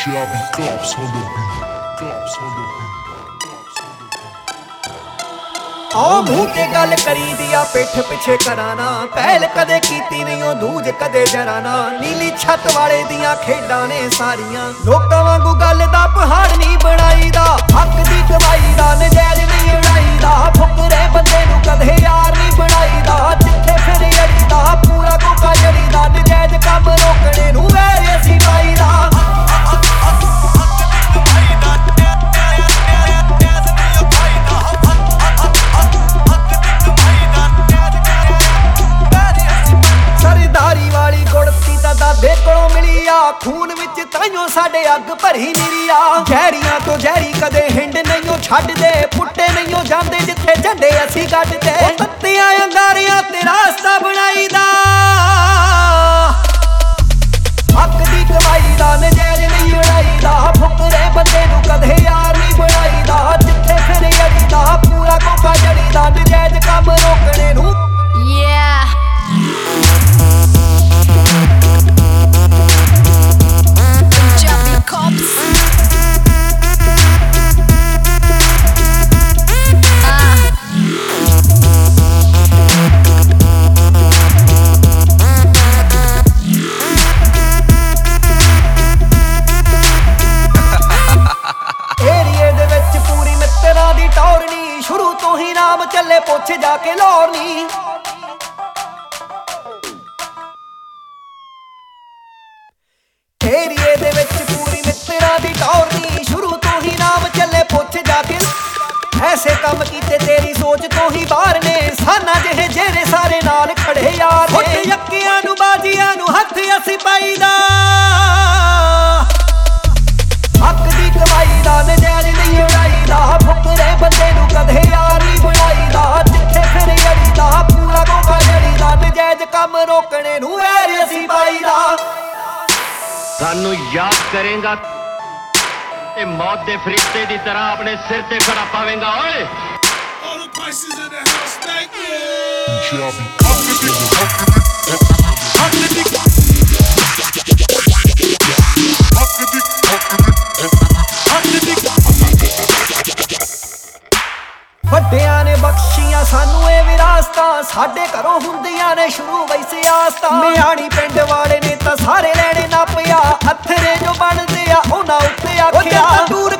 Shabby cops on the beat, cops on the beat. ਆ ਮੂੰਹ ਤੇ ਗੱਲ ਕਰੀ ਦੀ ਆ ਪਿੱਠ ਪਿੱਛੇ ਕਰਾਣਾ ਪਹਿਲ ਕਦੇ ਕੀਤੀ ਨਹੀਂ ਉਹ ਦੂਜ ਕਦੇ ਜਰਾਣਾ ਨੀਲੀ ਛੱਤ ਵਾਲੇ ਦੀਆਂ ਖੇਡਾਂ ਨੇ ਸਾਰੀਆਂ ਲੋਕਾਂ ਵਾਂਗੂ ਗੱਲ ਦਾ ਪਹਾੜ ਨਹੀਂ ਬਣਾਈਦਾ ਹੱਕ ਦੀ ਕਮਾਈ ਦਾ ਨਜਾਇਜ਼ ਨਹੀਂ ਉਡਾਈਦਾ ਫੁਕਰੇ ਬੰਦੇ ਨੂੰ ਕਦੇ ਯਾਰ ਨਹੀਂ ਬਣਾਈਦਾ ਜਿੱਥੇ ਫਿਰ ਅੜੀਦਾ ਪੂਰਾ ਕੋਕਾ ਜੜੀਦਾ ਨਜਾਇਜ਼ ਕੰਮ ਰੋਕਣੇ ਨੂੰ ਵੈਰੇ ਅਸੀਂ ਪਾਈਦਾ ਦਾਦੇ ਕੋਲੋਂ ਮਿਲੀ ਆ ਖੂਨ ਵਿੱਚ ਤਾਈਓ ਸਾਡੇ ਅੱਗ ਭਰੀ ਨਿਰੀ ਆ ਜ਼ਹਿਰੀਆਂ ਤੋਂ ਜ਼ਹਿਰੀ ਕਦੇ ਹਿੰਡ ਨਹੀਂਓ ਛੱਡਦੇ ਪੁੱਟੇ ਨਹੀਂਓ ਜਾਂਦੇ ਜਿੱਥੇ ਝੰਡੇ ਅਸੀਂ ਗੱਡਦੇ ਤੱਤੀਆਂ ਅੰਗਾਰਿਆਂ ਤੇ ਰਾਸਤਾ ਬਣਾਈਦਾ ਹੱਕ ਦੀ ਕਮਾਈ ਦਾ ਨਜਾਇਜ਼ ਨਹੀਂ ਉਡਾਈਦਾ ਫੁਕਰੇ ਬੰਦੇ ਨੂੰ ਕਦੇ ਯਾਰ ਨਹੀਂ ਬਣਾਈਦਾ ਜਿੱਥੇ ਫਿਰ ਅੜੀਦਾ ਪੂਰਾ ਕੋਕਾ ਜੜੀਦਾ ਨਜਾਇਜ਼ ਕੰਮ ਰੋਕਣੇ ਨੂੰ ਸ਼ੁਰੂ ਤੋਂ ਹੀ ਨਾਮ ਚੱਲੇ ਪੁੱਛ ਜਾ ਕੇ ਲੋਰ ਨੀ ਏਰੀਏ ਦੇ ਵਿੱਚ ਪੂਰੀ ਮਿੱਤਰਾਂ ਦੀ ਟੌਰ ਨੀ ਸ਼ੁਰੂ ਤੋਂ ਹੀ ਨਾਮ ਚੱਲੇ ਪੁੱਛ ਜਾ ਕੇ ਐਸੇ ਕੰਮ ਕੀਤੇ ਤੇਰੀ ਸੋਚ ਤੋਂ ਹੀ ਬਾਹਰ ਨੇ ਸਾਨਾ ਜਿਹੇ ਜਿਹੜੇ ਸਾਰੇ ਨਾਲ ਖੜੇ ਯਾਰ ਨੇ ਯੱਕਿਆਂ ਨੂੰ ਬਾਜੀਆਂ ਨੂੰ ਹੱਥ ਅਸੀਂ ਪਾਈਦਾ ਹੱਕ ਦੀ ਕਮਾਈ ਦਾ ਨਜਾਇਜ਼ ਨਹੀਂ ਉਡਾਈਦਾ ਫੁਕਰੇ ਬੰਦੇ ਨੂੰ ਕਦੇ ਯਾਰ ਨਹੀਂ ਬਣਾਈਦਾ ਜਿੱਥੇ ਫਿਰ ਅੜੀਦਾ ਪੂਰਾ ਕੋਕਾ ਜੜੀਦਾ ਨਜਾਇਜ਼ ਕੰਮ ਰੋਕਣੇ ਨੂੰ ਵੈਰ ਅਸੀਂ ਪਾਈਦਾ ਸਾਨੂੰ ਯਾਦ ਕਰੇਗਾ ਤੇ ਮੌਤ ਦੇ ਫਰਿਸ਼ਤੇ ਦੀ ਤਰ੍ਹਾਂ ਆਪਣੇ ਸਿਰ ਤੇ ਖੜਾ ਪਾਵੇਂਗਾ ਓਏ All the prices in the house, thank you. Shabby ਵੱਡਿਆਂ ਨੇ ਬਖਸ਼ੀਆਂ ਸਾਨੂੰ ਇਹ ਵਿਰਾਸਤਾਂ ਸਾਡੇ ਘਰੋਂ ਹੁੰਦੀਆਂ ਨੇ ਸ਼ੁਰੂ ਵੈਸੇ ਆਸਤਾਂ ਮਿਆਣੀ ਪਿੰਡ ਵਾਲੇ ਨੇ ਤਾਂ ਸਾਰੇ ਲੈਣੇ ਨਾ ਪਿਆ ਹੱਥਰੇ ਜੋ ਬਣਦੇ ਆ ਉਹਨਾਂ ਉੱਤੇ ਆਖਿਆ ਦੂਰ